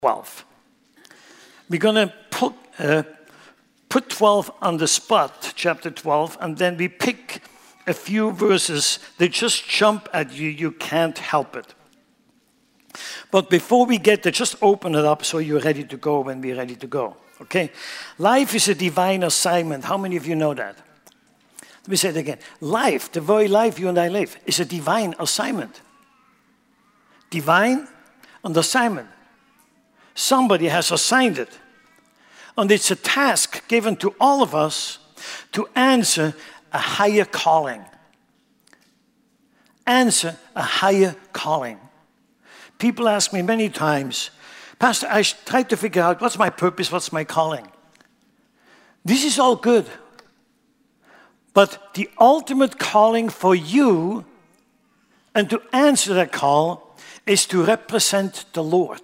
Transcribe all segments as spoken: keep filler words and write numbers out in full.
twelve. We're going to put, uh, put twelve on the spot, chapter twelve, and then we pick a few verses that just jump at you. You can't help it. But before we get there, just open it up so you're ready to go when we're ready to go. Okay? Life is a divine assignment. How many of you know that? Let me say it again. Life, the very life you and I live, is a divine assignment. Divine and assignment. Somebody has assigned it. And it's a task given to all of us to answer a higher calling. Answer a higher calling. People ask me many times, Pastor, I try to figure out what's my purpose, what's my calling. This is all good. But the ultimate calling for you and to answer that call is to represent the Lord.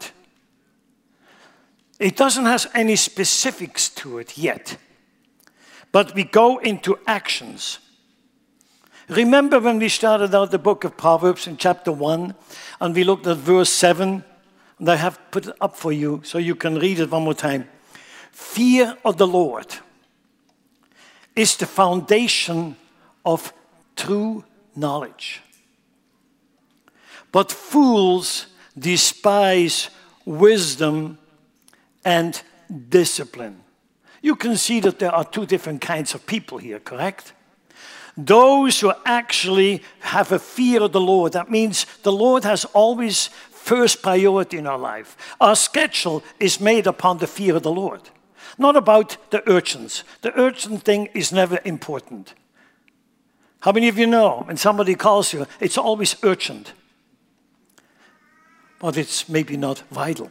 It doesn't have any specifics to it yet. But we go into actions. Remember when we started out the book of Proverbs in chapter one, and we looked at verse seven, and I have put it up for you so you can read it one more time. Fear of the Lord is the foundation of true knowledge. But fools despise wisdom and discipline. You can see that there are two different kinds of people here, correct? Those who actually have a fear of the Lord, that means the Lord has always first priority in our life. Our schedule is made upon the fear of the Lord, not about the urchins. The urchin thing is never important. How many of you know when somebody calls you, it's always urgent, but it's maybe not vital.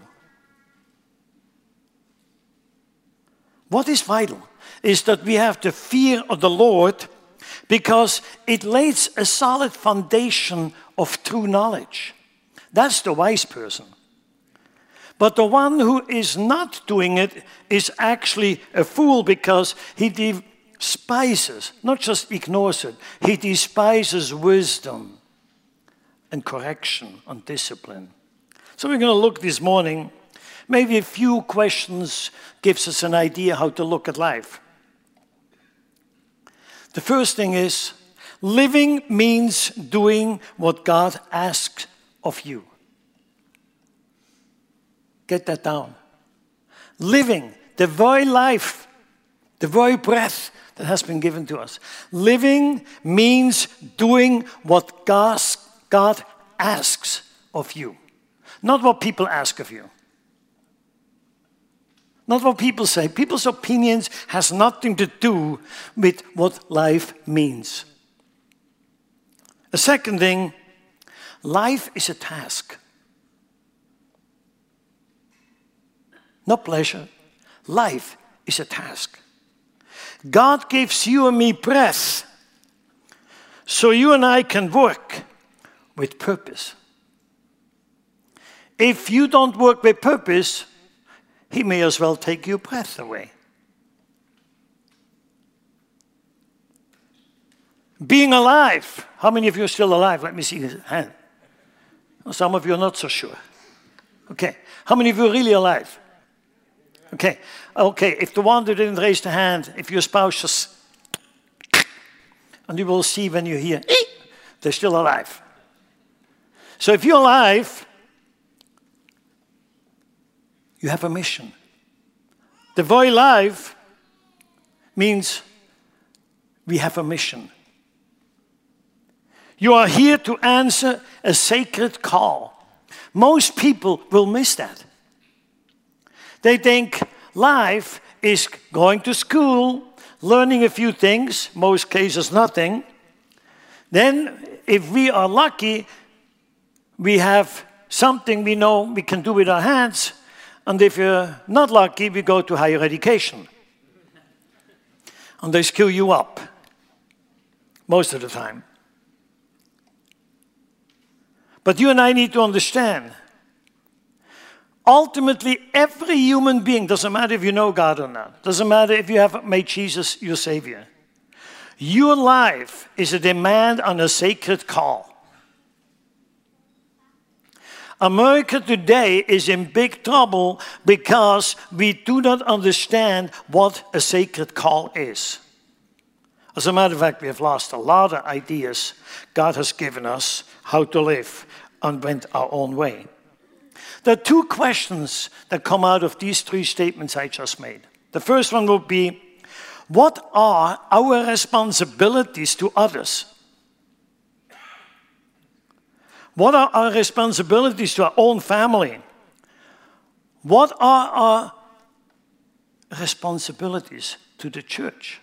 What is vital is that we have the fear of the Lord because it lays a solid foundation of true knowledge. That's the wise person. But the one who is not doing it is actually a fool because he despises, not just ignores it, he despises wisdom and correction and discipline. So we're going to look this morning. Maybe a few questions gives us an idea how to look at life. The first thing is, living means doing what God asks of you. Get that down. Living, the very life, the very breath that has been given to us. Living means doing what God, God asks of you. Not what people ask of you. Not what people say. People's opinions has nothing to do with what life means. A second thing, life is a task. Not pleasure. Life is a task. God gives you and me breath so you and I can work with purpose. If you don't work with purpose, He may as well take your breath away. Being alive. How many of you are still alive? Let me see your hand. Some of you are not so sure. Okay. How many of you are really alive? Okay. Okay. If the one who didn't raise the hand, if your spouse just... And you will see when you hear, they're still alive. So if you're alive, you have a mission. The very life means we have a mission. You are here to answer a sacred call. Most people will miss that. They think life is going to school, learning a few things, most cases nothing. Then, if we are lucky, we have something we know we can do with our hands. And if you're not lucky, we go to higher education. And they skill you up. Most of the time. But you and I need to understand. Ultimately, every human being, doesn't matter if you know God or not. Doesn't matter if you have made Jesus your Savior. Your life is a demand on a sacred call. America today is in big trouble because we do not understand what a sacred call is. As a matter of fact, we have lost a lot of ideas God has given us how to live and went our own way. There are two questions that come out of these three statements I just made. The first one would be, what are our responsibilities to others? What are our responsibilities to our own family? What are our responsibilities to the church?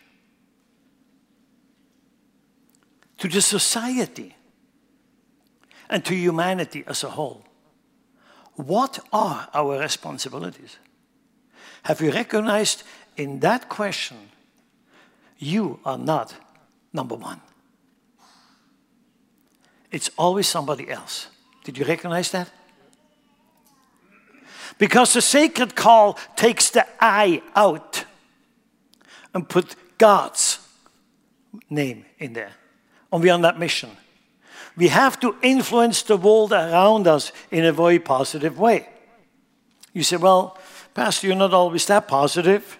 To the society? And to humanity as a whole? What are our responsibilities? Have you recognized in that question, you are not number one? It's always somebody else. Did you recognize that? Because the sacred call takes the I out and put God's name in there. And we're on that mission. We have to influence the world around us in a very positive way. You say, well, Pastor, you're not always that positive.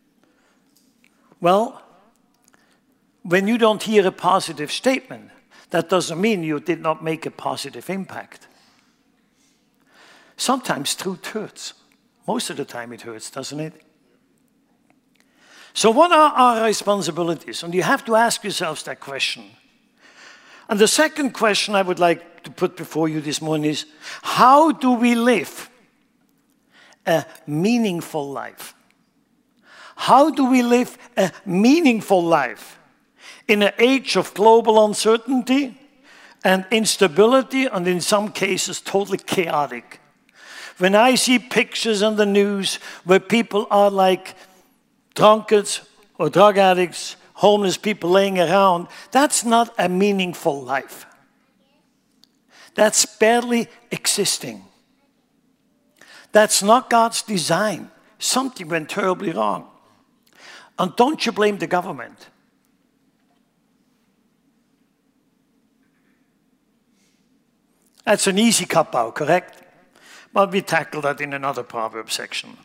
Well, when you don't hear a positive statement, that doesn't mean you did not make a positive impact. Sometimes truth hurts. Most of the time it hurts, doesn't it? So what are our responsibilities? And you have to ask yourselves that question. And the second question I would like to put before you this morning is, how do we live a meaningful life? How do we live a meaningful life in an age of global uncertainty and instability, and in some cases totally chaotic? When I see pictures on the news where people are like drunkards or drug addicts, homeless people laying around, that's not a meaningful life. That's barely existing. That's not God's design. Something went terribly wrong. And don't you blame the government. That's an easy cop-out, correct? But we tackle that in another Proverbs section.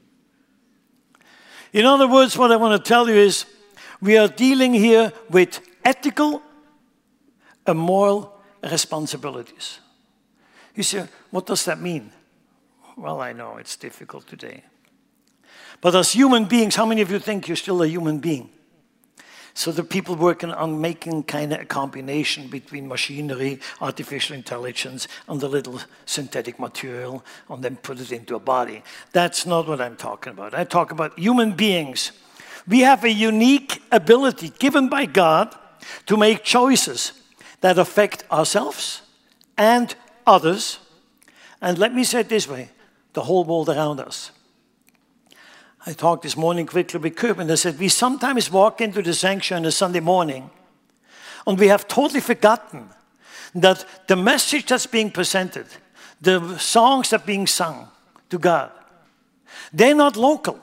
In other words, what I want to tell you is, we are dealing here with ethical and moral responsibilities. You say, what does that mean? Well, I know it's difficult today. But as human beings, how many of you think you're still a human being? So the people working on making kind of a combination between machinery, artificial intelligence, and the little synthetic material, and then put it into a body. That's not what I'm talking about. I talk about human beings. We have a unique ability given by God to make choices that affect ourselves and others. And let me say it this way, the whole world around us. I talked this morning quickly with Kirby, and I said, we sometimes walk into the sanctuary on a Sunday morning, and we have totally forgotten that the message that's being presented, the songs that are being sung to God, they're not local.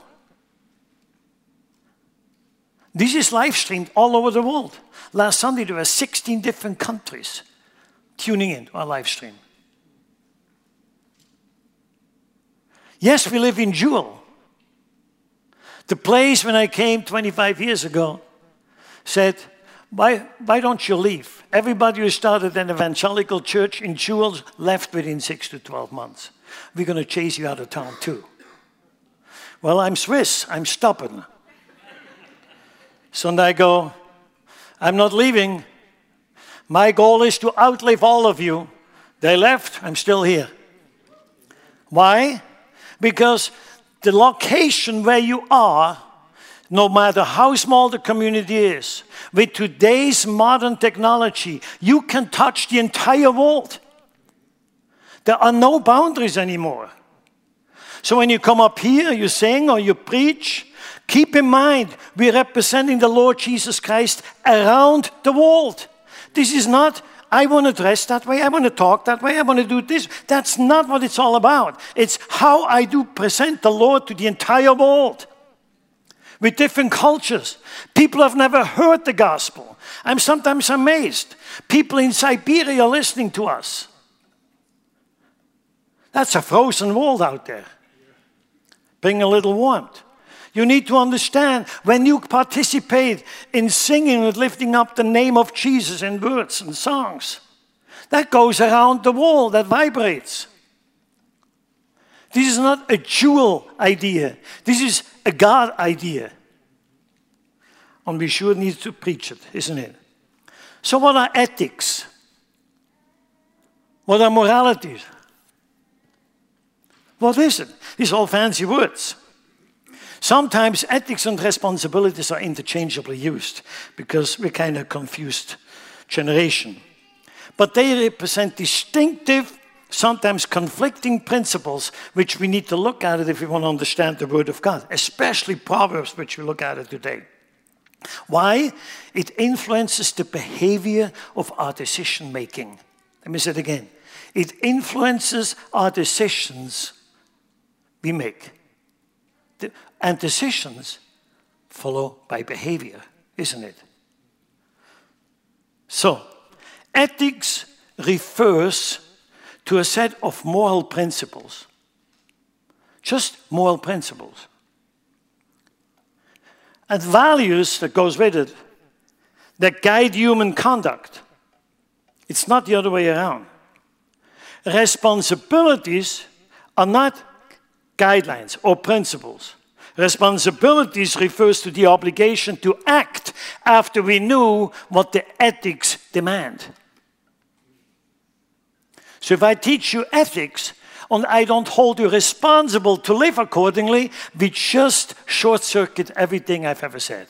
This is live streamed all over the world. Last Sunday, there were sixteen different countries tuning in to our live stream. Yes, we live in Jewel. The place when I came twenty-five years ago said, why, why don't you leave? Everybody who started an evangelical church in Jewel left within six to twelve months. We're going to chase you out of town too. Well, I'm Swiss. I'm stubborn. So I go, I'm not leaving. My goal is to outlive all of you. They left, I'm still here. Why? Because the location where you are, no matter how small the community is, with today's modern technology, you can touch the entire world. There are no boundaries anymore. So when you come up here, you sing or you preach, keep in mind, we're representing the Lord Jesus Christ around the world. This is not, I want to dress that way, I want to talk that way, I want to do this. That's not what it's all about. It's how I do present the Lord to the entire world. With different cultures. People have never heard the gospel. I'm sometimes amazed. People in Siberia are listening to us. That's a frozen world out there. Bring a little warmth. You need to understand, when you participate in singing and lifting up the name of Jesus in words and songs, that goes around the world, that vibrates. This is not a jewel idea. This is a God idea. And we sure need to preach it, isn't it? So what are ethics? What are moralities? What is it? These are all fancy words. Sometimes ethics and responsibilities are interchangeably used because we're kind of a confused generation. But they represent distinctive, sometimes conflicting principles which we need to look at it if we want to understand the Word of God, especially Proverbs, which we look at it today. Why? It influences the behavior of our decision making. Let me say it again. It influences our decisions we make. And decisions follow by behavior, isn't it? So, ethics refers to a set of moral principles. Just moral principles. And values that goes with it that guide human conduct. It's not the other way around. Responsibilities are not guidelines or principles. Responsibilities refers to the obligation to act after we knew what the ethics demand. So if I teach you ethics and I don't hold you responsible to live accordingly, we just short-circuit everything I've ever said.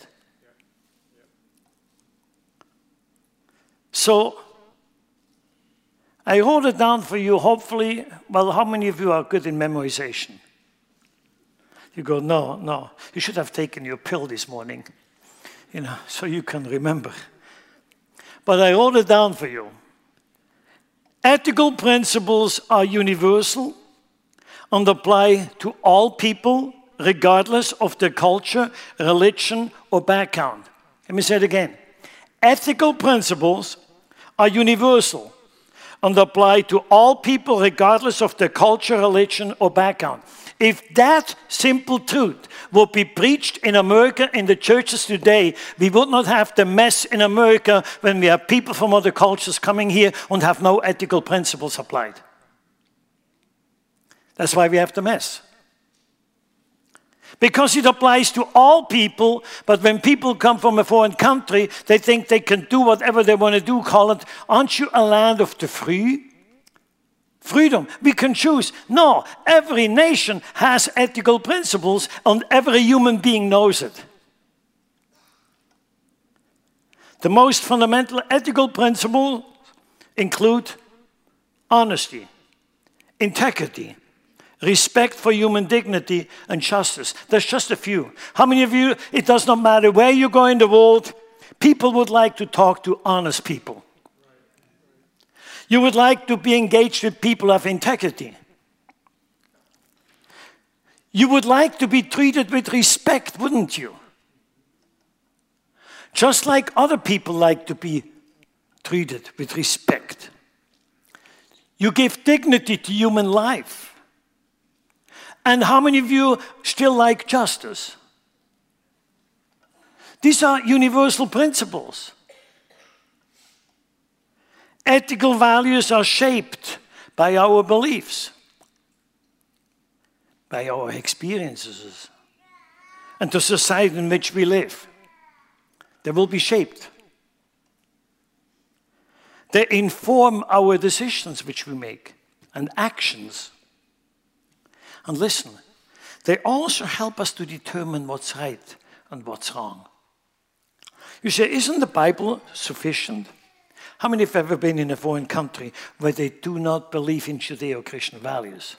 So I wrote it down for you, hopefully. Well, how many of you are good in memorization? You go, no, no. You should have taken your pill this morning, you know, so you can remember. But I wrote it down for you. Ethical principles are universal and apply to all people, regardless of their culture, religion, or background. Let me say it again. Ethical principles are universal and apply to all people, regardless of their culture, religion, or background. If that simple truth would be preached in America, in the churches today, we would not have the mess in America when we have people from other cultures coming here and have no ethical principles applied. That's why we have the mess. Because it applies to all people, but when people come from a foreign country, they think they can do whatever they want to do, call it, aren't you a land of the free? Freedom, we can choose. No, every nation has ethical principles and every human being knows it. The most fundamental ethical principles include honesty, integrity, respect for human dignity, and justice. There's just a few. How many of you, it does not matter where you go in the world, people would like to talk to honest people. You would like to be engaged with people of integrity. You would like to be treated with respect, wouldn't you? Just like other people like to be treated with respect. You give dignity to human life. And how many of you still like justice? These are universal principles. Ethical values are shaped by our beliefs, by our experiences, and the society in which we live. They will be shaped. They inform our decisions which we make and actions. And listen, they also help us to determine what's right and what's wrong. You say, isn't the Bible sufficient? How many have ever been in a foreign country where they do not believe in Judeo-Christian values?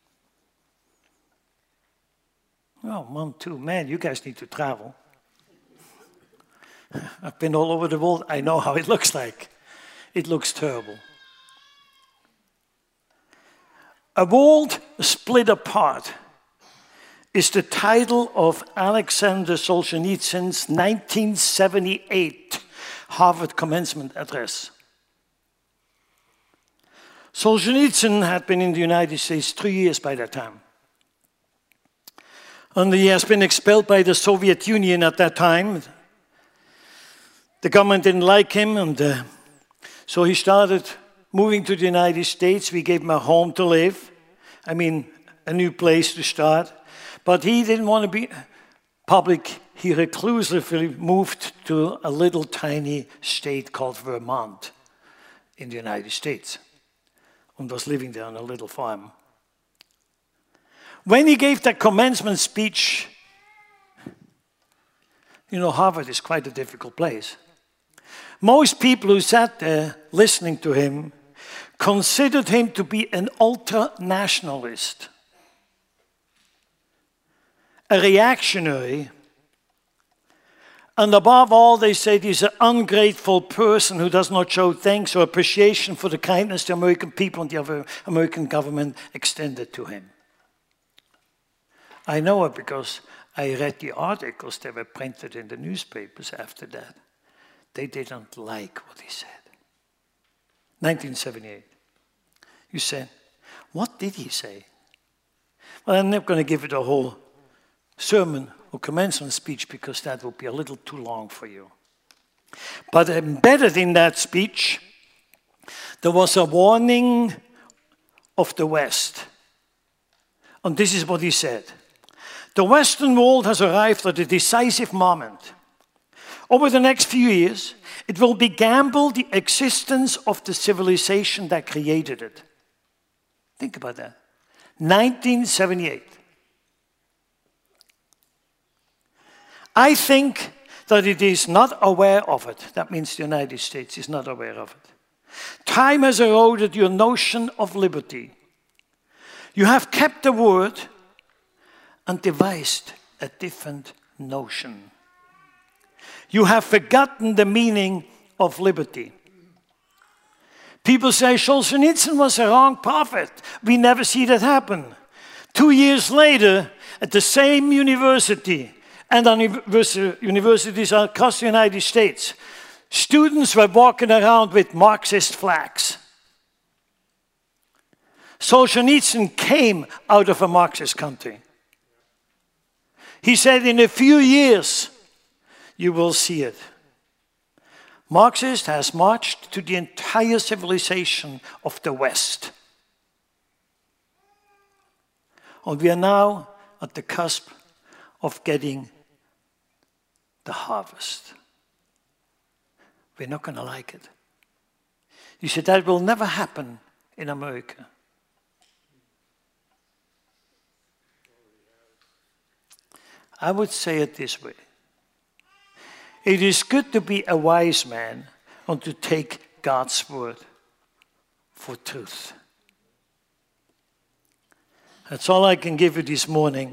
Oh, one, two, man, you guys need to travel. I've been all over the world. I know how it looks like. It looks terrible. A World Split Apart is the title of Alexander Solzhenitsyn's nineteen seventy-eight Harvard commencement address. Solzhenitsyn had been in the United States three years by that time. And he has been expelled by the Soviet Union at that time. The government didn't like him, and uh, so he started moving to the United States. We gave him a home to live. I mean, a new place to start. But he didn't want to be public. He reclusively moved to a little tiny state called Vermont in the United States and was living there on a little farm. When he gave that commencement speech, you know, Harvard is quite a difficult place. Most people who sat there listening to him considered him to be an ultra-nationalist, a reactionary, and above all, they said he's an ungrateful person who does not show thanks or appreciation for the kindness the American people and the American government extended to him. I know it because I read the articles that were printed in the newspapers after that. They didn't like what he said. nineteen seventy-eight. You said, what did he say? Well, I'm not going to give it a whole sermon or commencement speech because that would be a little too long for you. But embedded in that speech, there was a warning of the West. And this is what he said. The Western world has arrived at a decisive moment. Over the next few years, it will be gambled the existence of the civilization that created it. Think about that. nineteen seventy-eight. I think that it is not aware of it. That means the United States is not aware of it. Time has eroded your notion of liberty. You have kept the word and devised a different notion. You have forgotten the meaning of liberty. People say Solzhenitsyn was a wrong prophet. We never see that happen. Two years later, at the same university, and on universities across the United States, students were walking around with Marxist flags. Solzhenitsyn came out of a Marxist country. He said, in a few years, you will see it. Marxist has marched to the entire civilization of the West. And we are now at the cusp of getting the harvest. We're not going to like it. You said that will never happen in America. I would say it this way. It is good to be a wise man and to take God's word for truth. That's all I can give you this morning.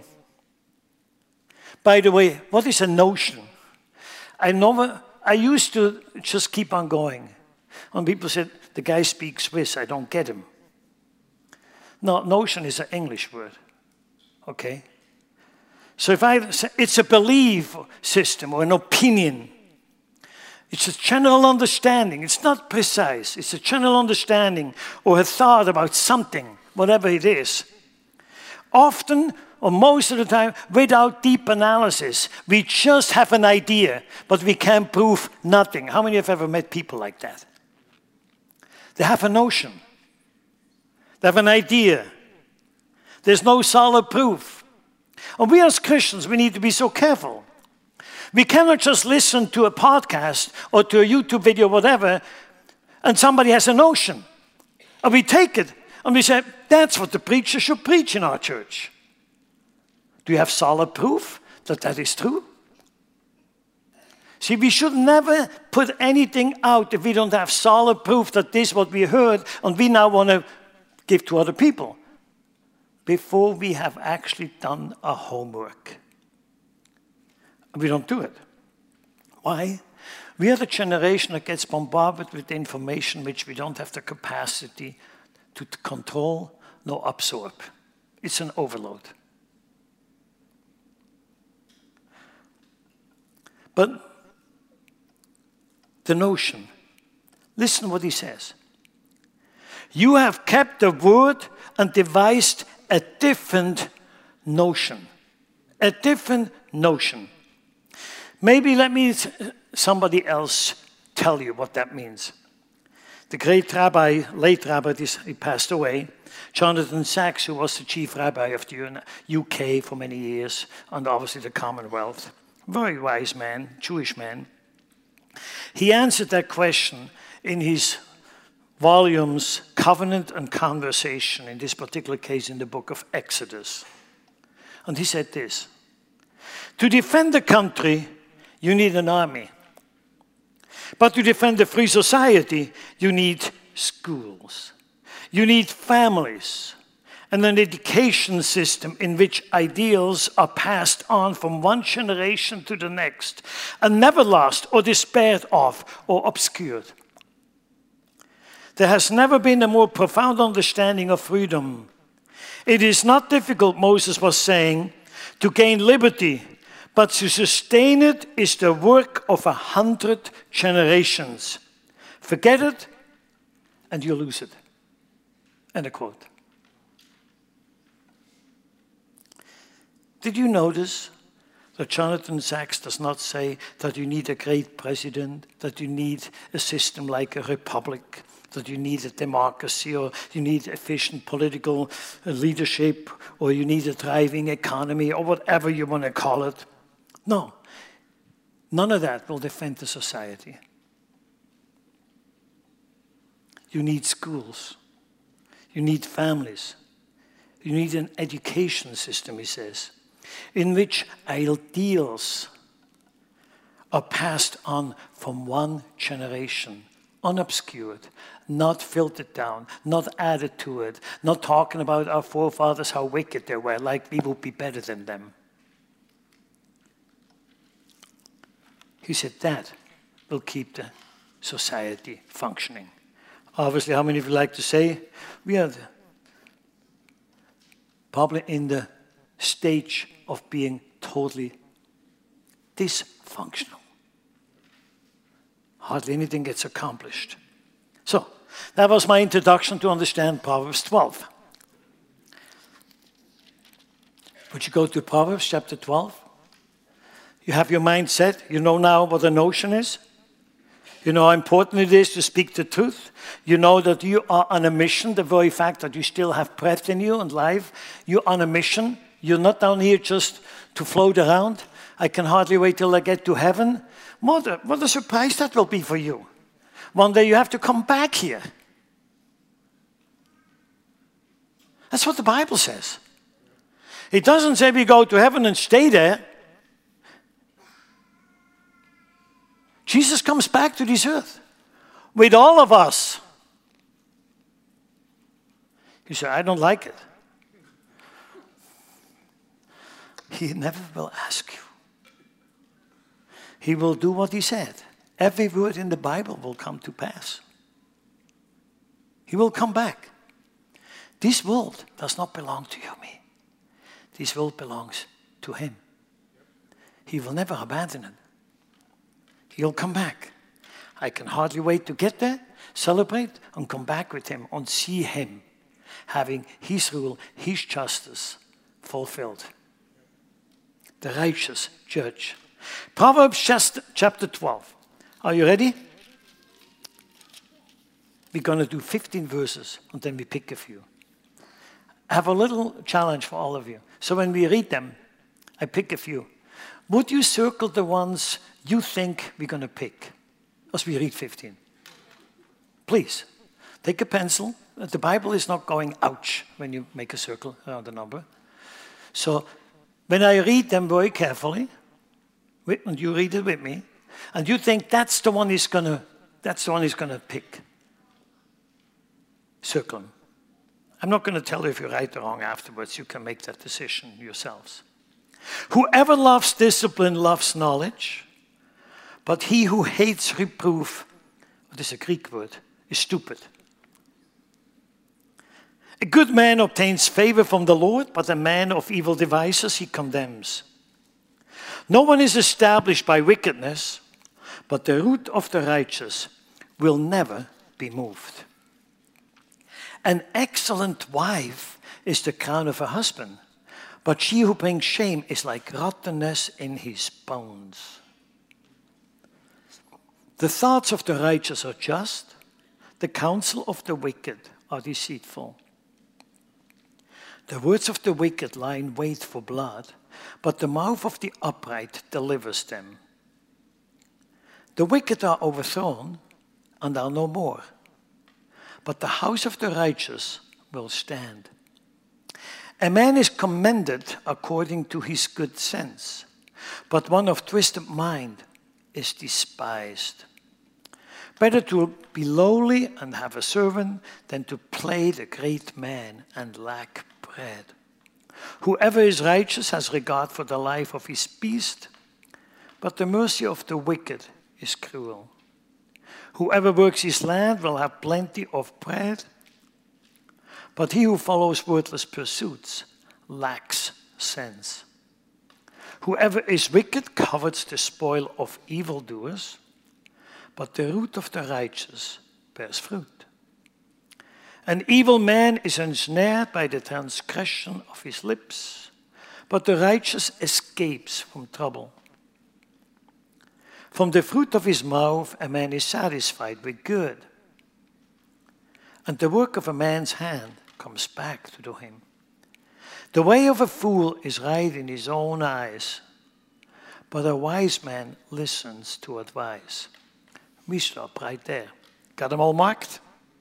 By the way, what is a notion? I never, I used to just keep on going. And people said, the guy speaks Swiss, I don't get him. No, notion is an English word, okay? So if I say it's a belief system or an opinion, it's a general understanding. It's not precise. It's a general understanding or a thought about something, whatever it is. Often, or most of the time, without deep analysis, we just have an idea, but we can't prove nothing. How many have ever met people like that? They have a notion. They have an idea. There's no solid proof. And we as Christians, we need to be so careful. We cannot just listen to a podcast or to a YouTube video, whatever, and somebody has a notion. And we take it and we say, that's what the preacher should preach in our church. Do you have solid proof that that is true? See, we should never put anything out if we don't have solid proof that this is what we heard and we now want to give to other people, before we have actually done our homework. We don't do it. Why? We are the generation that gets bombarded with information which we don't have the capacity to control nor absorb. It's an overload. But the notion, listen what he says. You have kept the word and devised a different notion. A different notion. Maybe let me, somebody else tell you what that means. The great rabbi, late rabbi, he passed away, Jonathan Sacks, who was the chief rabbi of the U K for many years, and obviously the Commonwealth. Very wise man, Jewish man. He answered that question in his volumes, Covenant and Conversation, in this particular case in the book of Exodus. And he said this: to defend the country, you need an army. But to defend the free society, you need schools. You need families and an education system in which ideals are passed on from one generation to the next and never lost or despaired of or obscured. There has never been a more profound understanding of freedom. It is not difficult, Moses was saying, to gain liberty, but to sustain it is the work of a hundred generations. Forget it, and you lose it. End of quote. Did you notice that Jonathan Sacks does not say that you need a great president, that you need a system like a republic, that you need a democracy, or you need efficient political leadership, or you need a thriving economy, or whatever you want to call it? No, none of that will defend the society. You need schools. You need families. You need an education system, he says, in which ideals are passed on from one generation, unobscured, not filtered down, not added to it, not talking about our forefathers, how wicked they were, like we would be better than them. He said that will keep the society functioning. Obviously, how many of you like to say, we are the, probably in the stage of being totally dysfunctional. Hardly anything gets accomplished. So, that was my introduction to understand Proverbs twelve. Would you go to Proverbs chapter twelve? You have your mind set. You know now what a notion is. You know how important it is to speak the truth. You know that you are on a mission. The very fact that you still have breath in you and life, you're on a mission. You're not down here just to float around. I can hardly wait till I get to heaven. Mother, what a surprise that will be for you. One day you have to come back here. That's what the Bible says. It doesn't say we go to heaven and stay there. Jesus comes back to this earth with all of us. You say, I don't like it. He never will ask you. He will do what he said. Every word in the Bible will come to pass. He will come back. This world does not belong to you and me. This world belongs to him. He will never abandon it. He'll come back. I can hardly wait to get there, celebrate, and come back with him and see him having his rule, his justice fulfilled. The righteous judge. Proverbs chapter twelve. Are you ready? We're going to do fifteen verses, and then we pick a few. I have a little challenge for all of you. So when we read them, I pick a few. Would you circle the ones you think we're going to pick as we read fifteen? Please, take a pencil. The Bible is not going ouch when you make a circle around the number. So when I read them very carefully, and you read it with me, and you think that's the one he's going to, that's the one he's going to pick, circle them. I'm not going to tell you if you're right or wrong afterwards. You can make that decision yourselves. Whoever loves discipline loves knowledge, but he who hates reproof, what is a Greek word, is stupid. A good man obtains favor from the Lord, but a man of evil devices he condemns. No one is established by wickedness, but the root of the righteous will never be moved. An excellent wife is the crown of her husband, but she who brings shame is like rottenness in his bones. The thoughts of the righteous are just, the counsel of the wicked are deceitful. The words of the wicked lie in wait for blood, but the mouth of the upright delivers them. The wicked are overthrown and are no more, but the house of the righteous will stand. A man is commended according to his good sense, but one of twisted mind is despised. Better to be lowly and have a servant than to play the great man and lack bread. Whoever is righteous has regard for the life of his beast, but the mercy of the wicked is cruel. Whoever works his land will have plenty of bread, but he who follows worthless pursuits lacks sense. Whoever is wicked covets the spoil of evildoers, but the root of the righteous bears fruit. An evil man is ensnared by the transgression of his lips, but the righteous escapes from trouble. From the fruit of his mouth a man is satisfied with good, and the work of a man's hand comes back to him. The way of a fool is right in his own eyes, but a wise man listens to advice. We stop right there. Got them all marked?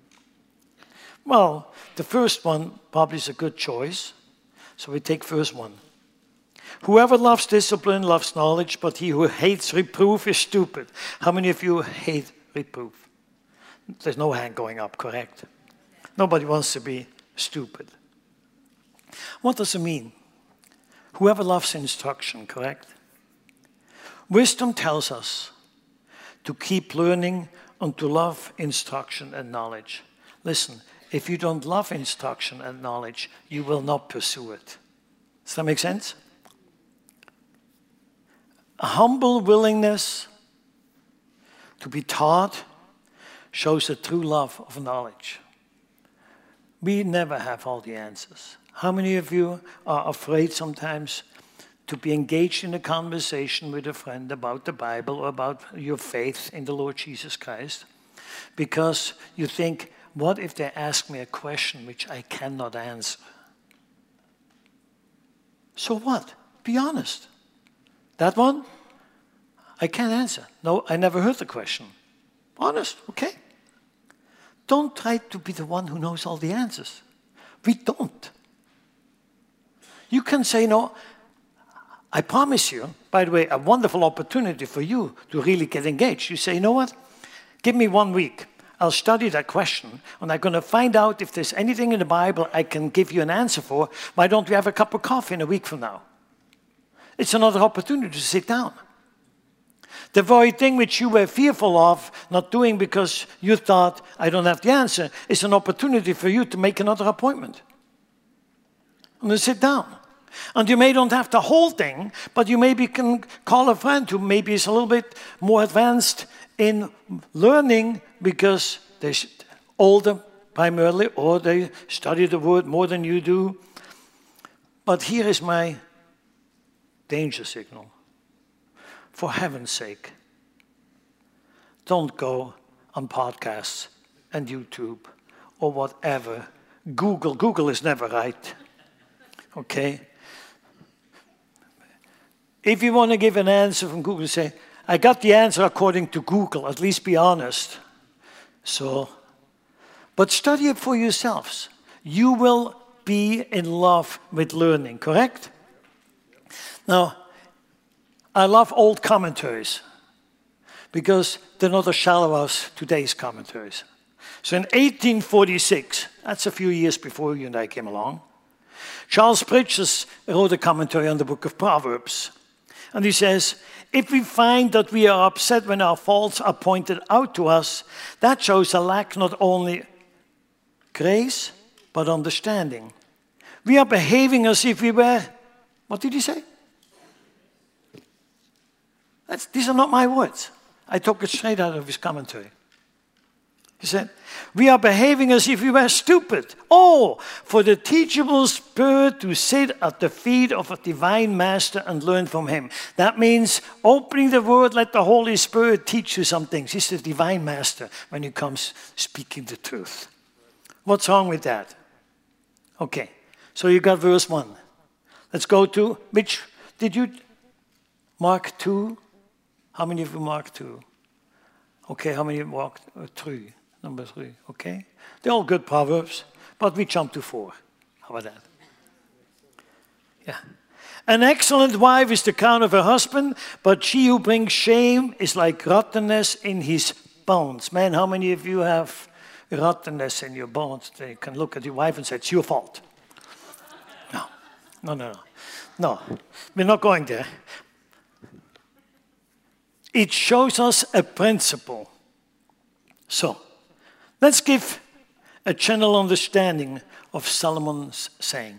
Well, the first one probably is a good choice, so we take first one. Whoever loves discipline loves knowledge, but he who hates reproof is stupid. How many of you hate reproof? There's no hand going up, correct? Nobody wants to be stupid. What does it mean? Whoever loves instruction, correct? Wisdom tells us to keep learning and to love instruction and knowledge. Listen, if you don't love instruction and knowledge, you will not pursue it. Does that make sense? A humble willingness to be taught shows the true love of knowledge. We never have all the answers. How many of you are afraid sometimes to be engaged in a conversation with a friend about the Bible or about your faith in the Lord Jesus Christ because you think, what if they ask me a question which I cannot answer? So what? Be honest. That one? I can't answer. No, I never heard the question. Honest, okay. Don't try to be the one who knows all the answers. We don't. You can say, no, I promise you, by the way, a wonderful opportunity for you to really get engaged. You say, you know what? Give me one week. I'll study that question, and I'm going to find out if there's anything in the Bible I can give you an answer for. Why don't we have a cup of coffee in a week from now? It's another opportunity to sit down. The very thing which you were fearful of not doing because you thought, I don't have the answer, is an opportunity for you to make another appointment. And then sit down. And you may don't have the whole thing, but you maybe can call a friend who maybe is a little bit more advanced in learning because they're older primarily, or they study the word more than you do. But here is my danger signal. For heaven's sake, don't go on podcasts and YouTube or whatever. Google. Google is never right. Okay? If you want to give an answer from Google, say, I got the answer according to Google. At least be honest. So, but study it for yourselves. You will be in love with learning, correct? Now, I love old commentaries because they're not as shallow as today's commentaries. So in eighteen forty-six, that's a few years before you and I came along, Charles Bridges wrote a commentary on the book of Proverbs. And he says, if we find that we are upset when our faults are pointed out to us, that shows a lack not only grace, but understanding. We are behaving as if we were, what did he say? That's, these are not my words. I took it straight out of his commentary. He said, we are behaving as if we were stupid. Oh, for the teachable spirit to sit at the feet of a divine master and learn from him. That means opening the word, let the Holy Spirit teach you some things. He's the divine master when he comes speaking the truth. What's wrong with that? Okay, so you got verse one. Let's go to, which, did you, Mark two? How many of you mark two? Okay, how many marked uh, three? Number three, okay? They're all good proverbs, but we jump to four. How about that? Yeah. An excellent wife is the crown of her husband, but she who brings shame is like rottenness in his bones. Man, how many of you have rottenness in your bones? They can look at your wife and say, it's your fault. No, no, no, no. No, we're not going there. It shows us a principle. So, let's give a general understanding of Solomon's saying.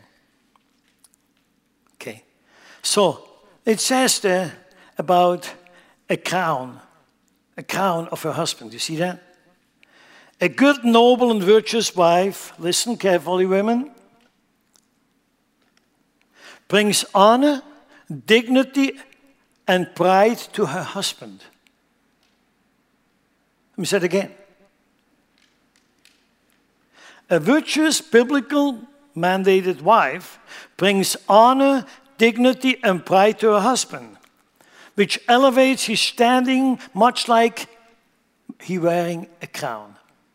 Okay, so it says there about a crown, a crown of her husband. You see that? A good, noble, and virtuous wife, listen carefully, women, brings honor, dignity, and pride to her husband. Let me say it again. A virtuous, biblical, mandated wife brings honor, dignity, and pride to her husband, which elevates his standing much like he wearing a crown.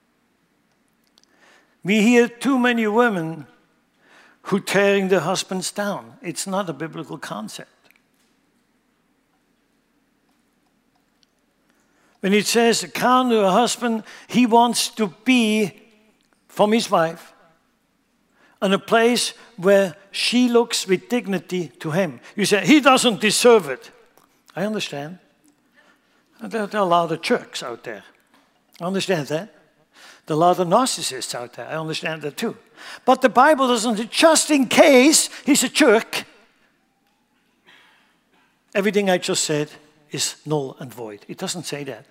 We hear too many women who tearing their husbands down. It's not a biblical concept. When it says a crown to a husband, he wants to be from his wife in a place where she looks with dignity to him. You say, he doesn't deserve it. I understand. There, there are a lot of jerks out there. I understand that. There are a lot of narcissists out there. I understand that too. But the Bible doesn't, just in case he's a jerk, everything I just said is null and void. It doesn't say that.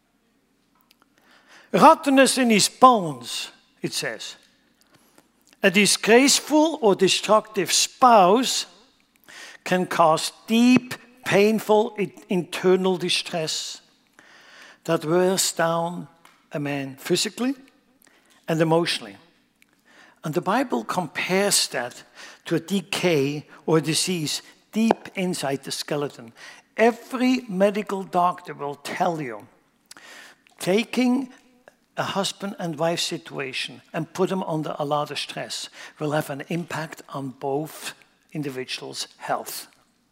Rottenness in his bones, it says. A disgraceful or destructive spouse can cause deep, painful internal distress that wears down a man physically and emotionally. And the Bible compares that to a decay or a disease deep inside the skeleton. Every medical doctor will tell you, taking a husband and wife situation and put them under a lot of stress will have an impact on both individuals' health.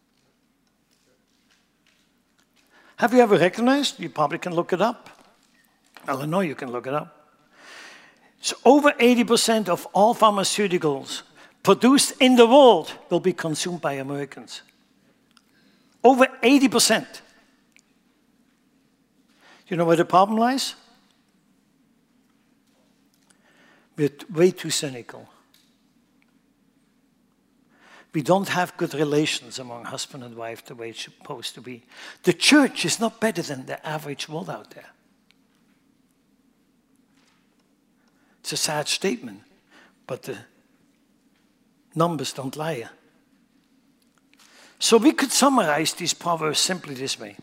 Have you ever recognized? You probably can look it up. Well, I know you can look it up. So over eighty percent of all pharmaceuticals produced in the world will be consumed by Americans. Over eighty percent. You know where the problem lies? We're way too cynical. We don't have good relations among husband and wife the way it's supposed to be. The church is not better than the average world out there. It's a sad statement, but the numbers don't lie. So we could summarize these proverbs simply this way.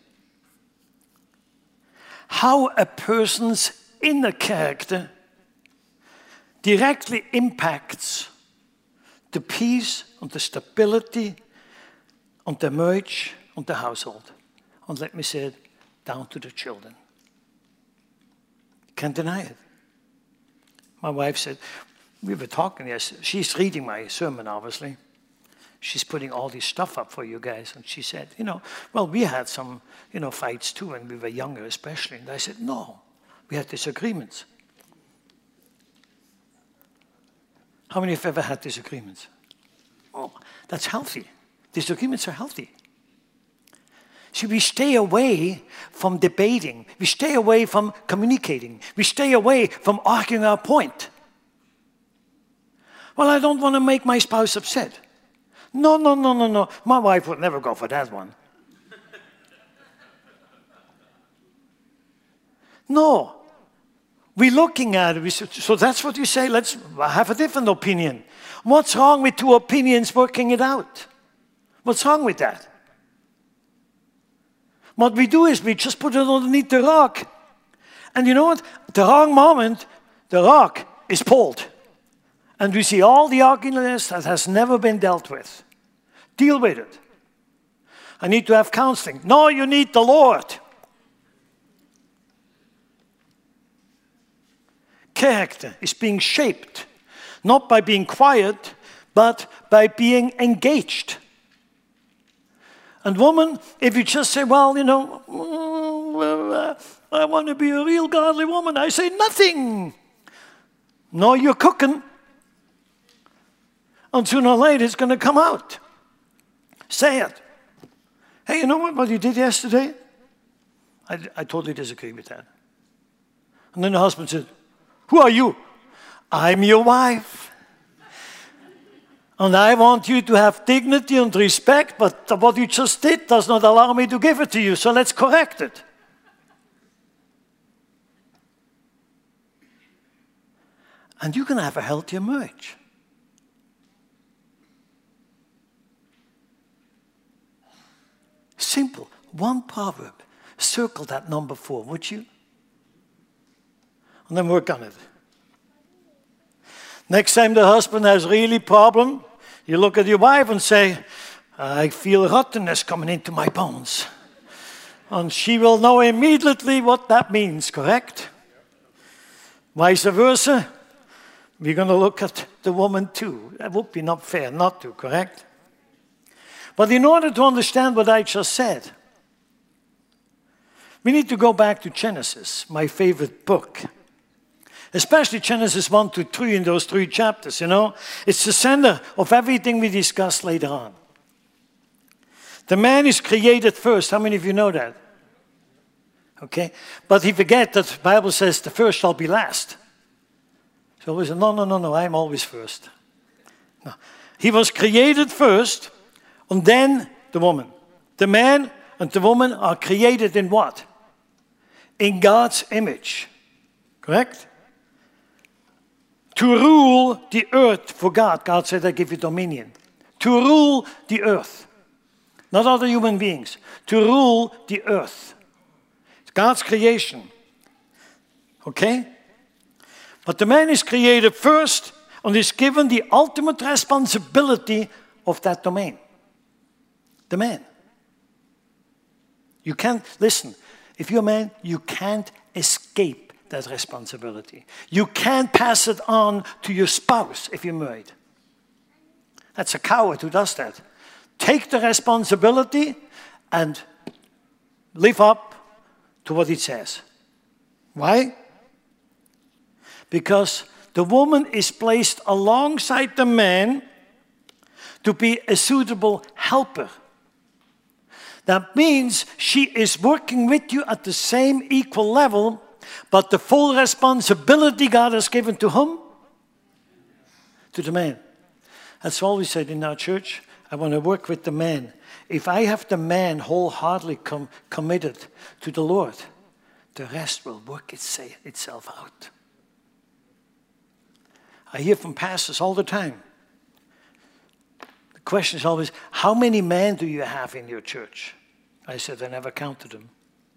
How a person's inner character directly impacts the peace and the stability and the marriage and the household. And let me say it, down to the children. Can't deny it. My wife said, we were talking, yes, she's reading my sermon, obviously. She's putting all this stuff up for you guys. And she said, you know, well, we had some, you know, fights too when we were younger especially. And I said, no, we had disagreements. How many have ever had disagreements? Oh, that's healthy. Disagreements are healthy. See, we stay away from debating. We stay away from communicating. We stay away from arguing our point. Well, I don't want to make my spouse upset. No, no, no, no, no. My wife would never go for that one. No. We're looking at it. We say, so that's what you say. Let's have a different opinion. What's wrong with two opinions working it out? What's wrong with that? What we do is we just put it underneath the rock. And you know what? At the wrong moment, the rock is pulled. And we see all the ugliness that has never been dealt with. Deal with it. I need to have counseling. No, you need the Lord. Character is being shaped, not by being quiet, but by being engaged. And woman, if you just say, well, you know, uh, I want to be a real godly woman, I say nothing. No, you're cooking. And sooner or later it's going to come out. Say it. Hey, you know what, what you did yesterday? I, I totally disagree with that. And then the husband said, who are you? I'm your wife. And I want you to have dignity and respect, but what you just did does not allow me to give it to you, so let's correct it. And you can have a healthier marriage. Simple. One proverb. Circle that number four, would you? And then work on it. Next time the husband has really problem, you look at your wife and say, I feel rottenness coming into my bones. And she will know immediately what that means, correct? Vice versa. We're going to look at the woman too. That would be not fair not to, correct? But in order to understand what I just said, we need to go back to Genesis, my favorite book. Especially Genesis one to three in those three chapters, you know. It's the center of everything we discuss later on. The man is created first. How many of you know that? Okay. But he forget that the Bible says the first shall be last. So we say, no, no, no, no, I'm always first. No. He was created first, and then the woman. The man and the woman are created in what? In God's image. Correct? To rule the earth for God. God said, I give you dominion. To rule the earth. Not other human beings. To rule the earth. It's God's creation. Okay? But the man is created first and is given the ultimate responsibility of that domain. The man. You can't, listen, if you're a man, you can't escape that responsibility. You can't pass it on to your spouse if you're married. That's a coward who does that. Take the responsibility and live up to what it says. Why? Because the woman is placed alongside the man to be a suitable helper. That means she is working with you at the same equal level, but the full responsibility God has given to whom? To the man. That's all we said in our church. I want to work with the man. If I have the man wholeheartedly com- committed to the Lord, the rest will work itself out. I hear from pastors all the time. The question is always, how many men do you have in your church? I said, I never counted them.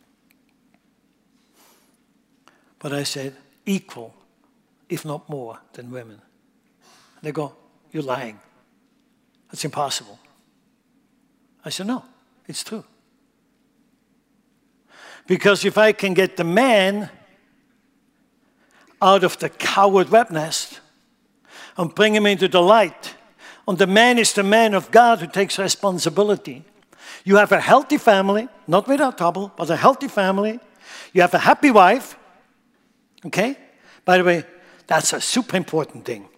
But I said, equal, if not more, than women. They go, you're lying. That's impossible. I said, no, it's true. Because if I can get the man out of the coward web nest and bring him into the light, and the man is the man of God who takes responsibility, you have a healthy family, not without trouble, but a healthy family. You have a happy wife. Okay? By the way, that's a super important thing.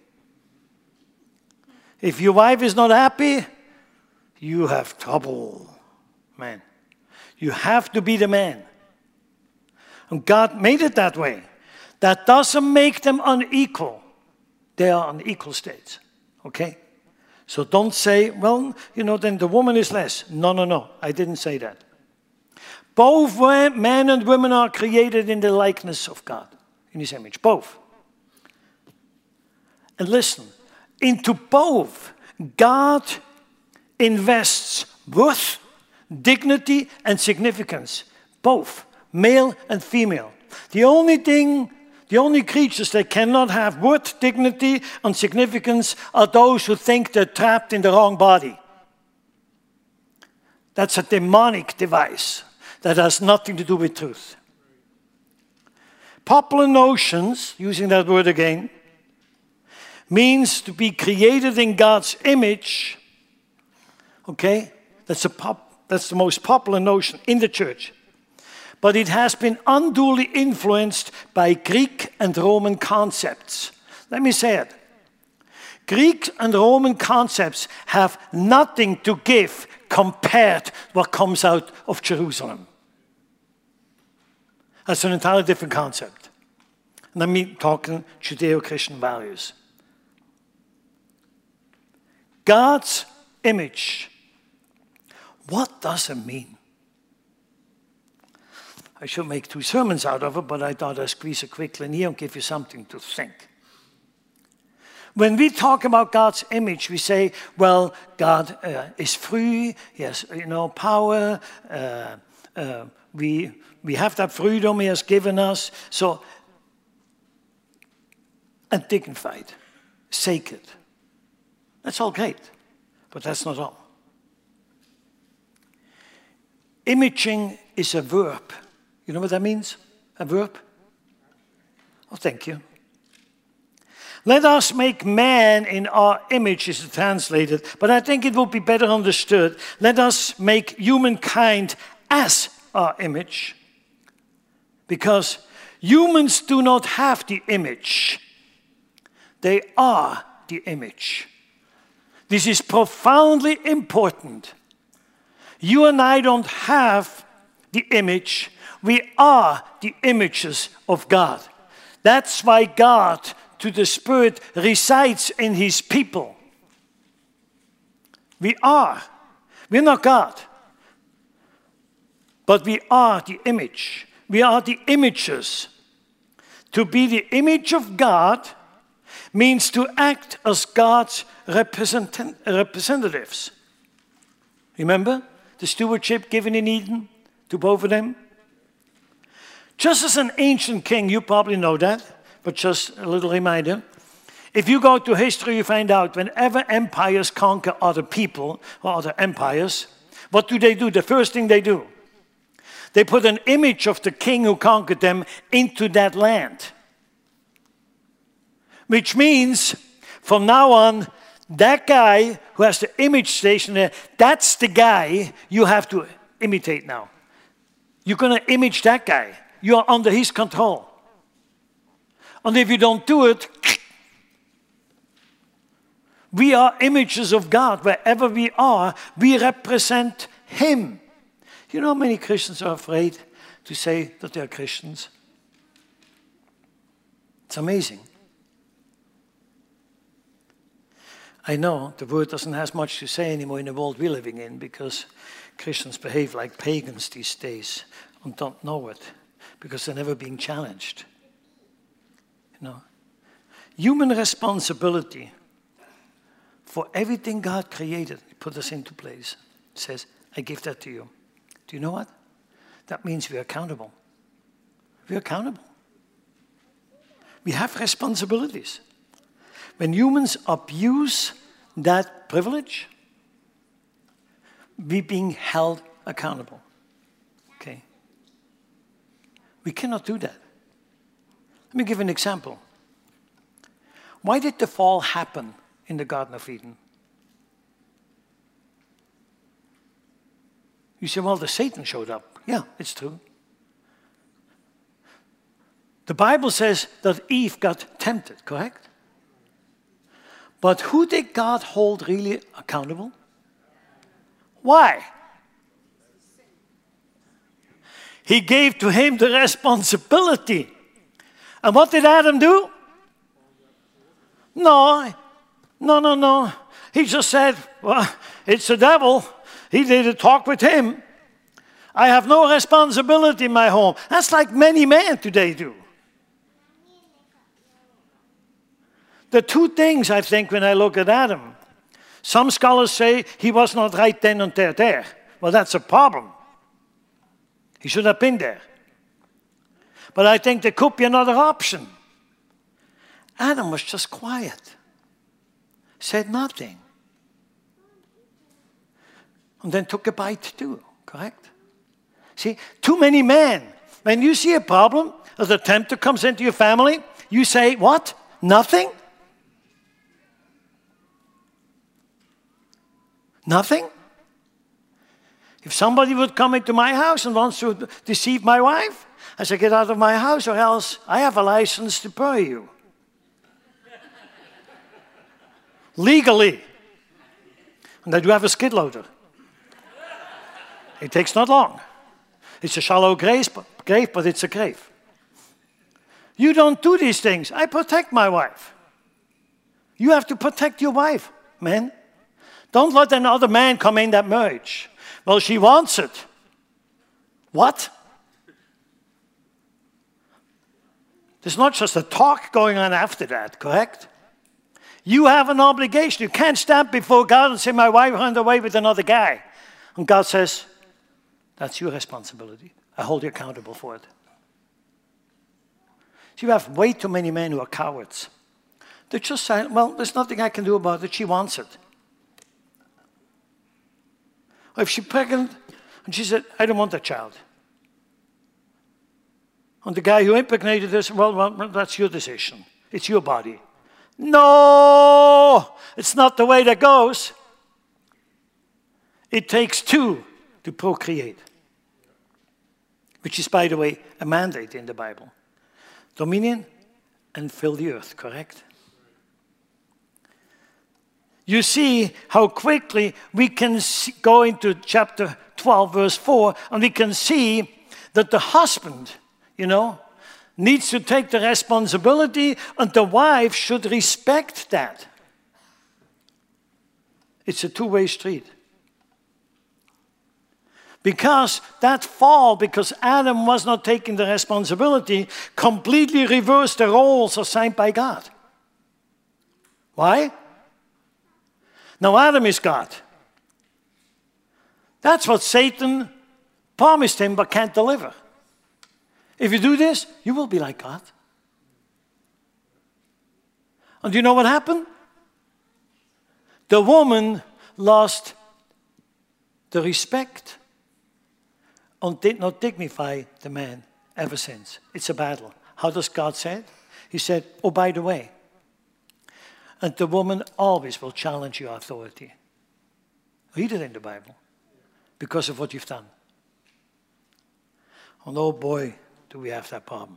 If your wife is not happy, you have trouble, man. You have to be the man. And God made it that way. That doesn't make them unequal. They are on equal states. Okay? So don't say, well, you know, then the woman is less. No, no, no. I didn't say that. Both men and women are created in the likeness of God. in his image. Both. And listen, into both, God invests worth, dignity, and significance. Both, male and female. The only thing, the only creatures that cannot have worth, dignity, and significance are those who think they're trapped in the wrong body. That's a demonic device that has nothing to do with truth. Popular notions, using that word again, means to be created in God's image. Okay? That's, a pop, that's the most popular notion in the church. But it has been unduly influenced by Greek and Roman concepts. Let me say it. Greek and Roman concepts have nothing to give compared to what comes out of Jerusalem. That's an entirely different concept. And I'm talking Judeo-Christian values. God's image. What does it mean? I should make two sermons out of it, but I thought I'd squeeze it quickly in here and give you something to think. When we talk about God's image, we say, well, God uh, is free, he has, you know, power, uh, uh, we, we have that freedom he has given us, so, and dignified, sacred. That's all great, but that's not all. Imaging is a verb. You know what that means? A verb? Oh, thank you. Let us make man in our image is translated, but I think it will be better understood. Let us make humankind as our image. Because humans do not have the image. They are the image. This is profoundly important. You and I don't have the image. We are the images of God. That's why God, to the Spirit, resides in his people. We are. We're not God. But we are the image. We are the images. To be the image of God means to act as God's represent- representatives. Remember the stewardship given in Eden to both of them? Just as an ancient king, you probably know that, but just a little reminder. If you go to history, you find out whenever empires conquer other people or other empires, what do they do? The first thing they do, they put an image of the king who conquered them into that land. Which means, from now on, that guy who has the image station there, that's the guy you have to imitate now. You're going to image that guy. You are under his control. And if you don't do it, we are images of God. Wherever we are, we represent him. You know how many Christians are afraid to say that they are Christians? It's amazing. I know the word doesn't have much to say anymore in the world we're living in because Christians behave like pagans these days and don't know it because they're never being challenged. You know, human responsibility for everything God created, put us into place, says, I give that to you. Do you know what? That means we're accountable. We're accountable. We have responsibilities. When humans abuse that privilege, we're being held accountable. Okay? We cannot do that. Let me give an example. Why did the fall happen in the Garden of Eden? You say, well, the Satan showed up. Yeah, it's true. The Bible says that Eve got tempted, correct? But who did God hold really accountable? Why? He gave to him the responsibility. And what did Adam do? No, no, no, no. He just said, well, it's the devil. He did a talk with him. I have no responsibility in my home. That's like many men today do. the two things I think when I look at Adam, some scholars say he was not right then and there. there. Well, that's a problem. He should have been there. But I think there could be another option. Adam was just quiet, said nothing, and then took a bite too, correct? See, too many men. When you see a problem, as a tempter comes into your family, you say, what? Nothing? Nothing? If somebody would come into my house and wants to deceive my wife, I say, get out of my house or else I have a license to bury you. Legally. And I do have a skid loader. It takes not long. It's a shallow grave, but it's a grave. You don't do these things. I protect my wife. You have to protect your wife, man. Don't let another man come in that marriage. Well, she wants it. What? There's not just a talk going on after that, correct? You have an obligation. You can't stand before God and say, my wife ran away with another guy. And God says, that's your responsibility. I hold you accountable for it. So you have way too many men who are cowards. They're just saying, well, there's nothing I can do about it. She wants it. Or if she's pregnant, and she said, I don't want that child. And the guy who impregnated her said, well, well, that's your decision. It's your body. No, it's not the way that goes. It takes two to procreate, which is, by the way, a mandate in the Bible. Dominion and fill the earth, correct? You see how quickly we can see, go into chapter twelve, verse four, and we can see that the husband, you know, needs to take the responsibility, and the wife should respect that. It's a two-way street. Because that fall, because Adam was not taking the responsibility, completely reversed the roles assigned by God. Why? Now Adam is God. That's what Satan promised him but can't deliver. If you do this, you will be like God. And do you know what happened? The woman lost the respect and did not dignify the man ever since. It's a battle. How does God say it? He said, oh, by the way, and the woman always will challenge your authority. Read it in the Bible because of what you've done. And oh boy, do we have that problem.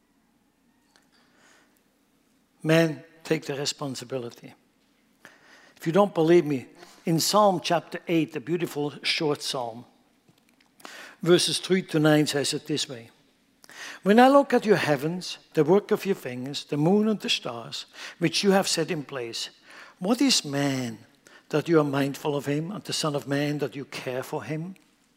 Men, take the responsibility. If you don't believe me, in Psalm chapter eight, a beautiful short psalm, verses three to nine says it this way. When I look at your heavens, the work of your fingers, the moon and the stars, which you have set in place, what is man that you are mindful of him, and the Son of Man that you care for him?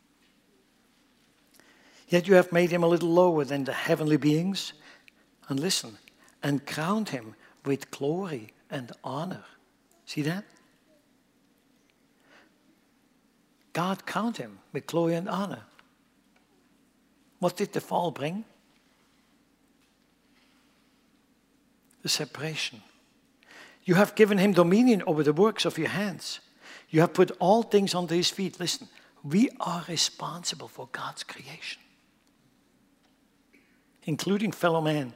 Yet you have made him a little lower than the heavenly beings. And listen, and crowned him with glory and honor. See that? God crowned him with glory and honor. What did the fall bring? The separation. You have given him dominion over the works of your hands. You have put all things under his feet. Listen, we are responsible for God's creation, including fellow man.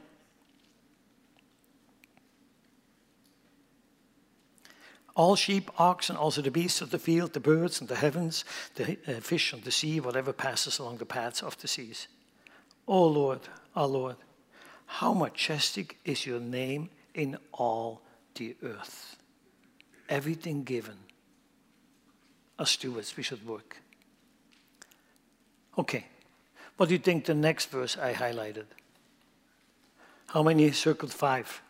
All sheep, oxen, also the beasts of the field, the birds and the heavens, the uh, fish and the sea, whatever passes along the paths of the seas. O Lord, our Lord, how majestic is your name in all the earth. Everything given. As stewards, we should work. Okay, what do you think the next verse I highlighted? How many circled five?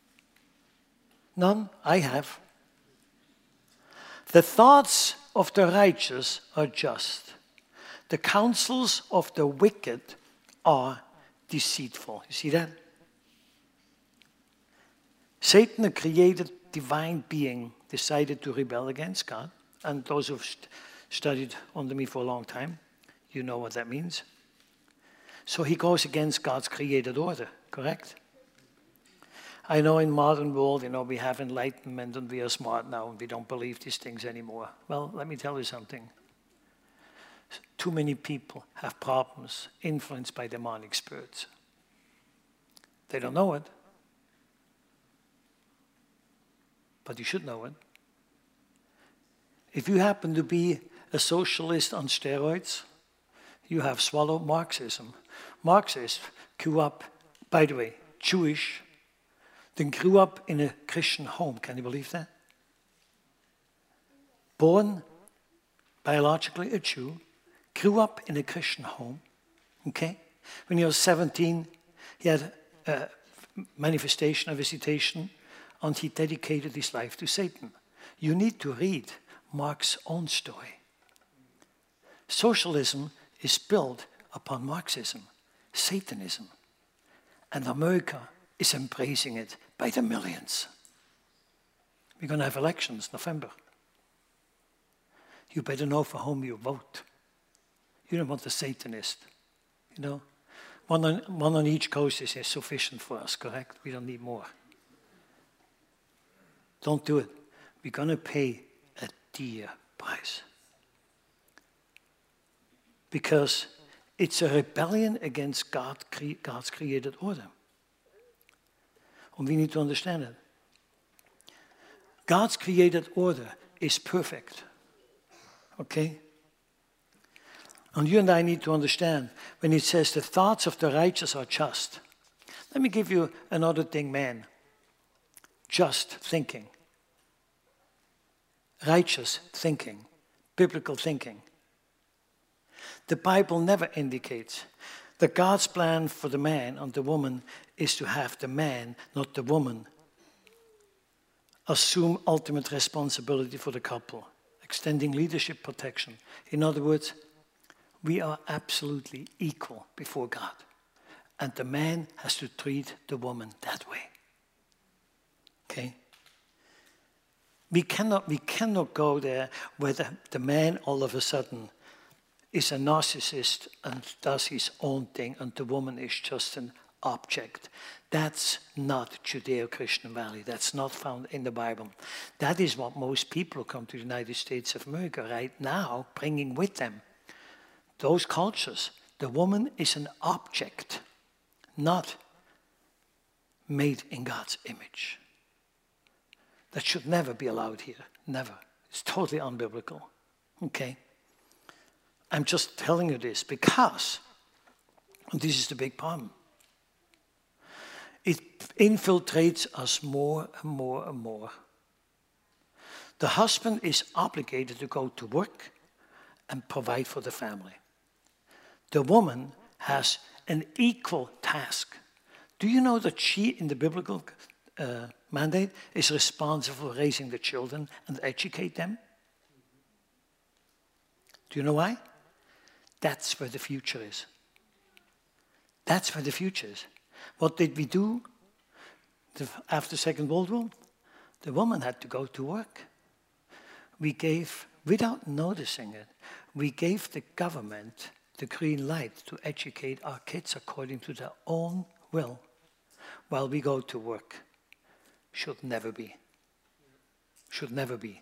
None? I have. The thoughts of the righteous are just. The counsels of the wicked are deceitful. You see that? Satan, a created divine being, decided to rebel against God. And those who've st- studied under me for a long time, you know what that means. So he goes against God's created order, correct? I know in modern world, you know, we have enlightenment and we are smart now and we don't believe these things anymore. Well, let me tell you something. Too many people have problems influenced by demonic spirits. They don't know it, but you should know it. If you happen to be a socialist on steroids, you have swallowed Marxism. Marxists grew up, by the way, Jewish, then grew up in a Christian home. Can you believe that? Born biologically a Jew, grew up in a Christian home, okay? When he was seventeen, he had a manifestation, a visitation, and he dedicated his life to Satan. You need to read Marx's own story. Socialism is built upon Marxism, Satanism, and America is embracing it by the millions. We're going to have elections November. You better know for whom you vote. You don't want a Satanist, you know. One on, one on each coast is sufficient for us, correct? We don't need more. Don't do it. We're going to pay a dear price. Because it's a rebellion against God, God's created order. And we need to understand it. God's created order is perfect. Okay? And you and I need to understand when it says the thoughts of the righteous are just. Let me give you another thing, man. Just thinking. Righteous thinking. Biblical thinking. The Bible never indicates that God's plan for the man and the woman is to have the man, not the woman, assume ultimate responsibility for the couple, extending leadership protection. In other words, we are absolutely equal before God. And the man has to treat the woman that way. Okay? We cannot, we cannot go there where the, the man all of a sudden is a narcissist and does his own thing and the woman is just an object. That's not Judeo-Christian value. That's not found in the Bible. That is what most people who come to the United States of America right now bringing with them. Those cultures, the woman is an object, not made in God's image. That should never be allowed here, never. It's totally unbiblical, okay? I'm just telling you this because, and this is the big problem, it infiltrates us more and more and more. The husband is obligated to go to work and provide for the family. The woman has an equal task. Do you know that she, in the biblical uh, mandate, is responsible for raising the children and educate them? Do you know why? That's where the future is. That's where the future is. What did we do after the Second World War? The woman had to go to work. We gave, without noticing it, we gave the government the green light to educate our kids according to their own will while we go to work. Should never be. Should never be.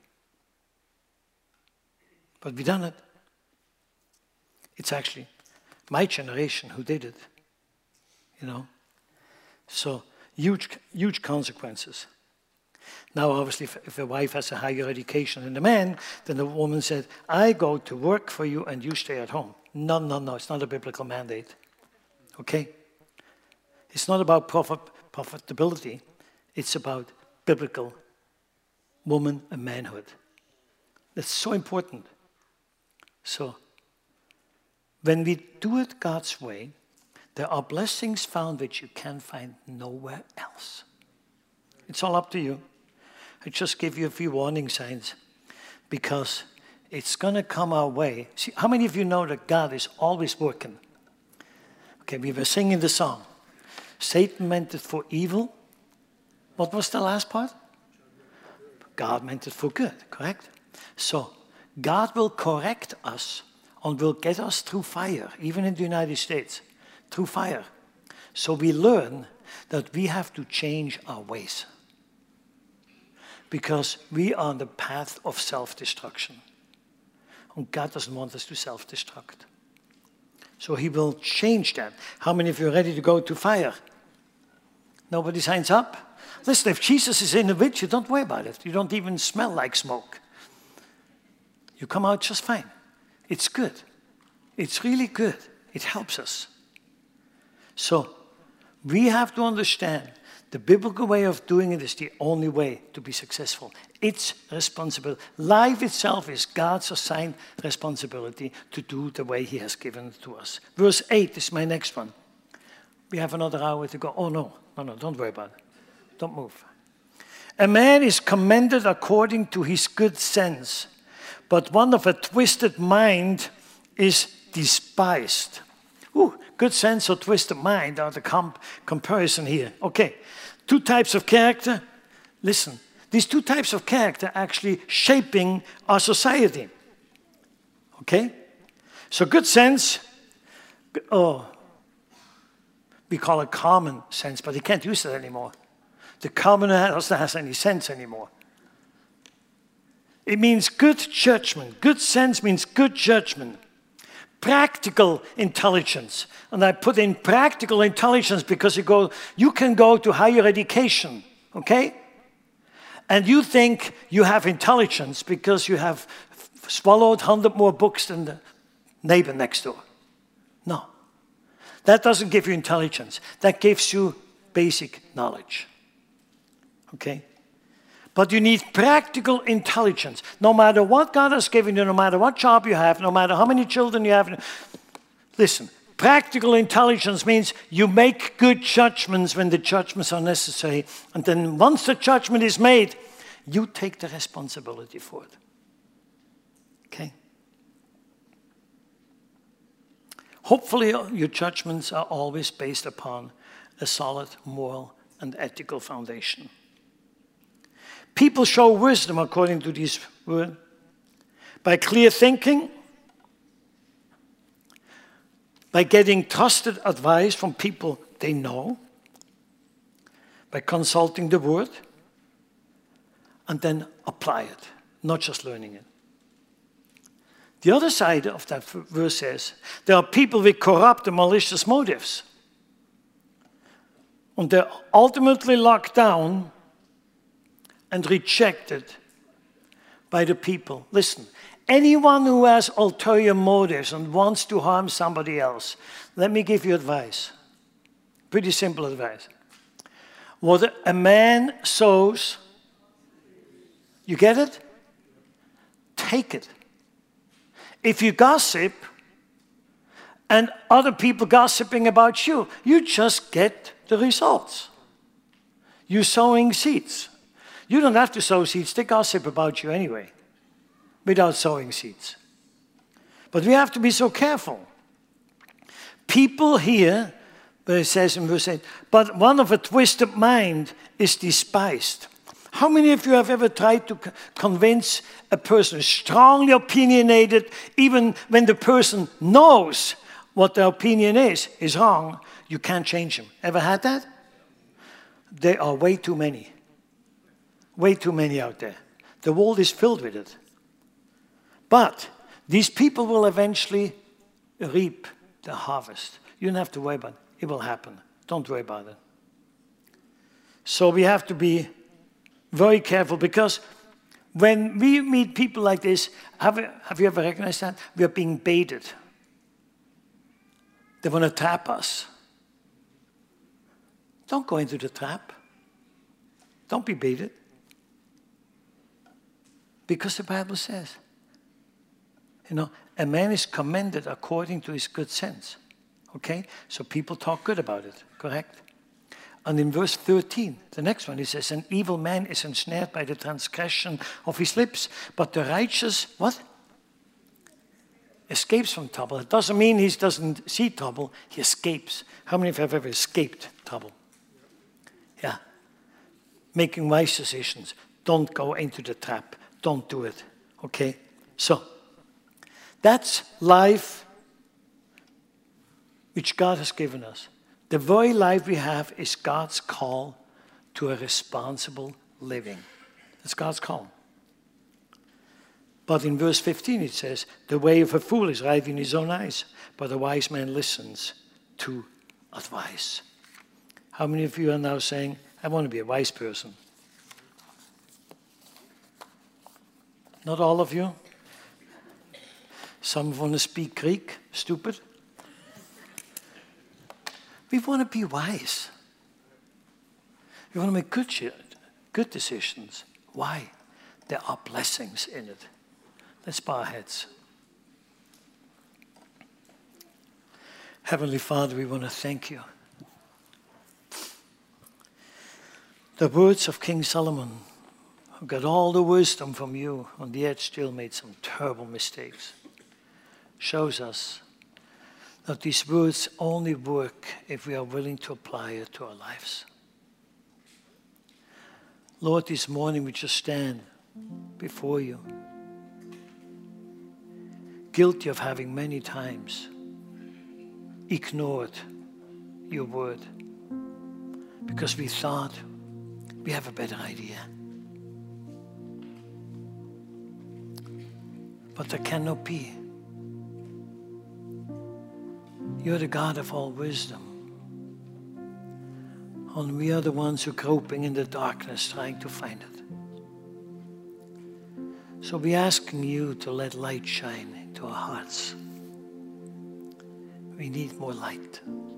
But we done it. It's actually my generation who did it. You know? So, huge, huge consequences. Now, obviously, if, if a wife has a higher education than the man, then the woman said, I go to work for you and you stay at home. No, no, no, it's not a biblical mandate. Okay? It's not about profit, profitability. It's about biblical woman and manhood. That's so important. So, when we do it God's way, there are blessings found which you can find nowhere else. It's all up to you. I just give you a few warning signs because it's going to come our way. See, how many of you know that God is always working? Okay, we were singing the song. Satan meant it for evil, What was the last part? God meant it for good, correct? So God will correct us and will get us through fire, even in the United States, through fire. So we learn that we have to change our ways because we are on the path of self-destruction. And God doesn't want us to self-destruct. So he will change that. How many of you are ready to go to fire? Nobody signs up? Listen, if Jesus is in the with you, don't worry about it. You don't even smell like smoke. You come out just fine. It's good. It's really good. It helps us. So we have to understand the biblical way of doing it is the only way to be successful. It's responsible. Life itself is God's assigned responsibility to do the way he has given it to us. Verse eight is my next one. We have another hour to go. Oh, no. No, no, don't worry about it. Don't move. A man is commended according to his good sense, but one of a twisted mind is despised. Ooh, good sense or twisted mind are the comp comparison here. Okay, two types of character. Listen, these two types of character are actually shaping our society. Okay? So good sense, oh, we call it common sense, but you can't use that anymore. The commoner doesn't have any sense anymore. It means good judgment. Good sense means good judgment. Practical intelligence. And I put in practical intelligence because you go, you can go to higher education, okay? And you think you have intelligence because you have swallowed one hundred more books than the neighbor next door. No. That doesn't give you intelligence. That gives you basic knowledge. Okay? But you need practical intelligence. No matter what God has given you, no matter what job you have, no matter how many children you have. Listen, practical intelligence means you make good judgments when the judgments are necessary. And then once the judgment is made, you take the responsibility for it. Okay? Hopefully, your judgments are always based upon a solid moral and ethical foundation. People show wisdom, according to this word, by clear thinking, by getting trusted advice from people they know, by consulting the word, and then apply it, not just learning it. The other side of that verse says, there are people with corrupt and malicious motives. And they're ultimately locked down and rejected by the people. Listen, anyone who has ulterior motives and wants to harm somebody else, let me give you advice. Pretty simple advice. What a man sows, you get it? Take it. If you gossip and other people gossiping about you, you just get the results. You're sowing seeds. You don't have to sow seeds. They gossip about you anyway, without sowing seeds. But we have to be so careful. People here, where it says in verse eight, but one of a twisted mind is despised. How many of you have ever tried to convince a person strongly opinionated, even when the person knows what their opinion is, is wrong, you can't change them? Ever had that? There are way too many. Way too many out there. The world is filled with it. But these people will eventually reap the harvest. You don't have to worry about it. It will happen. Don't worry about it. So we have to be very careful, because when we meet people like this, have you, have you ever recognized that? We are being baited. They want to trap us. Don't go into the trap. Don't be baited. Because the Bible says, you know, a man is commended according to his good sense. Okay? So people talk good about it, correct? And in verse thirteen, the next one, he says, an evil man is ensnared by the transgression of his lips, but the righteous, what? Escapes from trouble. It doesn't mean he doesn't see trouble, he escapes. How many of you have ever escaped trouble? Yeah. making wise decisions. Don't go into the trap. Don't do it. Okay? So, that's life which God has given us. The very life we have is God's call to a responsible living. That's God's call. But in verse fifteen it says, the way of a fool is right in his own eyes, but a wise man listens to advice. How many of you are now saying, I want to be a wise person? Not all of you. Some want to speak Greek, stupid. We want to be wise. We want to make good, good decisions. Why? There are blessings in it. Let's bow our heads. Heavenly Father, we want to thank you. The words of King Solomon, who got all the wisdom from you, on the edge still made some terrible mistakes, shows us that these words only work if we are willing to apply it to our lives. Lord, this morning we just stand before you, guilty of having many times ignored your word because we thought we have a better idea. But there cannot be. You're the God of all wisdom. And we are the ones who are groping in the darkness trying to find it. So we're asking you to let light shine into our hearts. We need more light.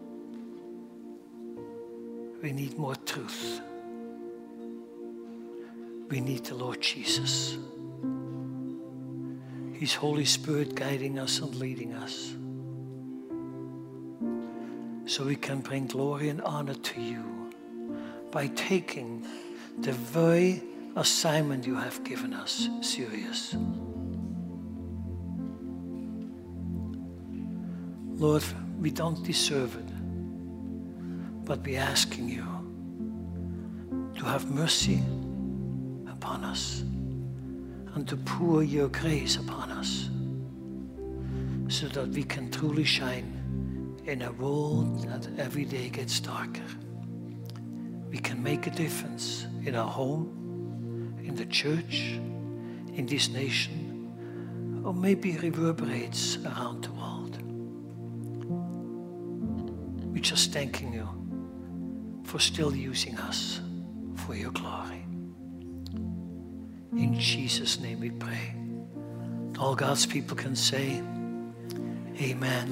We need more truth. We need the Lord Jesus. His Holy Spirit guiding us and leading us, so we can bring glory and honor to you by taking the very assignment you have given us serious. Lord, we don't deserve it, but we're asking you to have mercy upon us and to pour your grace upon us so that we can truly shine in a world that every day gets darker. We can make a difference in our home, in the church, in this nation, or maybe reverberates around the world. We're just thanking you for still using us for your glory. In Jesus' name we pray. All God's people can say, amen.